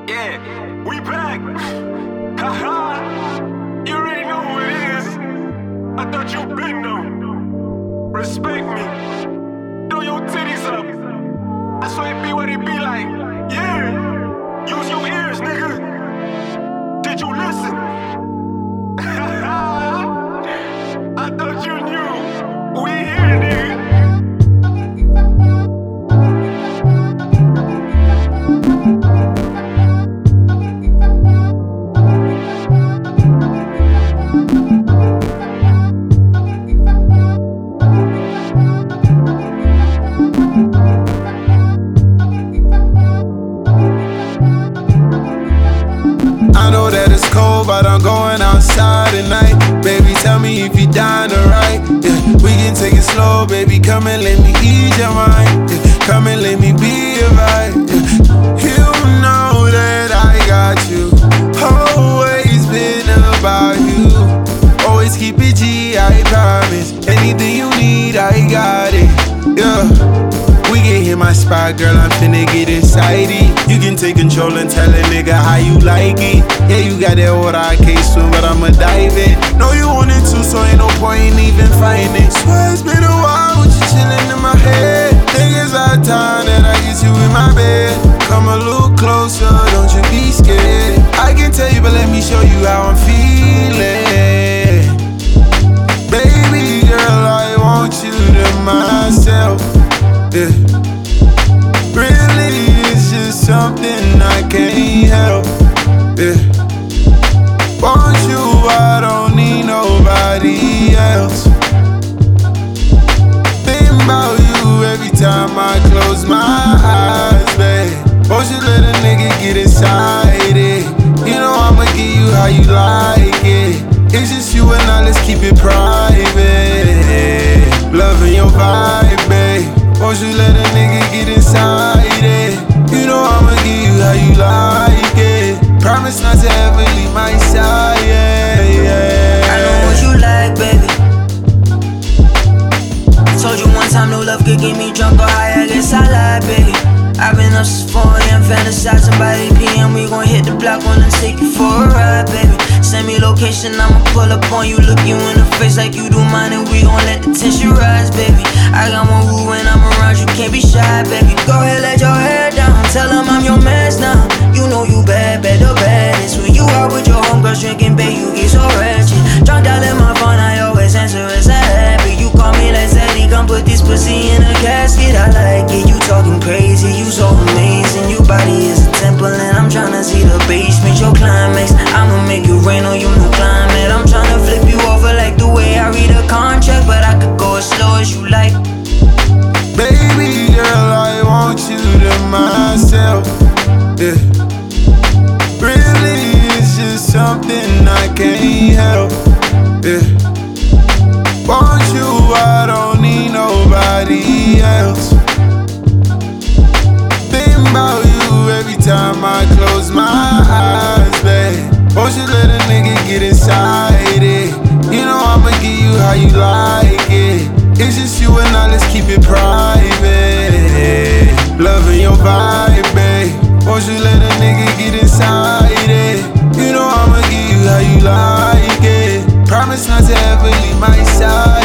Yeah, we back. Haha, you already know who it is. I thought you been know. Respect me. Throw your titties up. I swear it be what it be like. Yeah, use your ears, nigga. Did you listen? I thought you knew. We here, nigga. I know that it's cold, but I'm going outside tonight. Baby, tell me if you down to ride. Yeah, we can take it slow, baby. Come and let me ease your mind. Yeah, come and let me be your vibe. Yeah. You know that I got you. Always been about you. Always keep it G, I promise. Anything you need, I got it. Yeah. We can hit my spot, girl, I'm finna get excited. You can take control and tell a nigga how you like it. Yeah, you got that water, I can't swim, but I'ma dive in. Know you wanted to, so ain't no point in even fighting. Swear it's been a while with you chillin' in my head. Think it's our time that I get you in my bed. Come a little closer, don't you be scared. I can tell you, but let me show you how I'm feeling. Baby girl, I want you to myself. Yeah. Really, it's just something I can't help. Yeah. Want you, I don't need nobody else. Think about you every time I close my eyes, babe. Won't you let a nigga get excited? You know I'ma give you how you like it. It's just you and I, let's keep it private. Loving your vibe, babe. Won't you let a nigga get inside it? You know I'ma give you how you like it. Promise not to ever leave my side, yeah, yeah. I know what you like, baby. Told you one time no love could get me drunk or high, I guess I lied, baby. I've been up since 4 a.m. fantasizing by 8 p.m. We gon' hit the block, wanna take you for a ride, baby. Send me location, I'ma pull up on you. Look you in the face like you do mine, and we gon' let the tension rise, baby. I got one rule when I'm around, you can't be shy, baby. Go ahead, let your hair down, tell them I'm your man now. You know you bad, the baddest. When you out with your homegirls drinking, babe, you get so ratchet. Drunk out in my phone, I always answer as a habit. You call me like Zaddy, come put this pussy in a casket. I like it, you talking crazy, you so amazing. Your body is a temple and I'm tryna see the basement. Your climax, I'ma make you rain on you, no climate. I'm tryna flip you over like the way I read a contract, but I could go as slow as you like. Baby girl, I want you to myself. Yeah. Really, it's just something I can't help. Yeah. Want you, I don't need nobody else. Think about you every time I close my eyes, babe. Won't you let a nigga get inside it? You know I'ma give you how you like it. It's just you and I, let's keep it private. Loving your vibe, babe. Won't you let a nigga get inside it? You know I'ma give you how you like it. Promise not to ever leave my side.